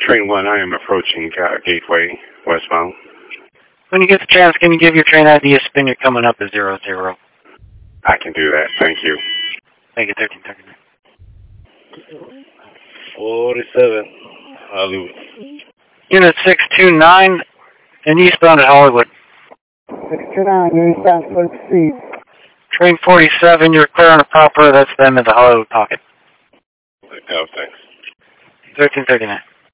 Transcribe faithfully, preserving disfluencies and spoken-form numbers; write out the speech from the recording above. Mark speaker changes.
Speaker 1: Train one, I am approaching uh, Gateway, westbound.
Speaker 2: When you get the chance, can you give your train I D a spin? You're coming up as zero zero.
Speaker 1: I can do that. Thank you.
Speaker 2: Thank you, thirteen thirty-nine.
Speaker 3: forty-seven, Hollywood.
Speaker 2: Unit six two nine, and eastbound at Hollywood.
Speaker 4: six two nine, you're eastbound, clear to proceed.
Speaker 2: Train forty-seven, you're clear on a proper, that's them in the Hollywood pocket.
Speaker 3: Oh, thanks.
Speaker 2: thirteen thirty-nine.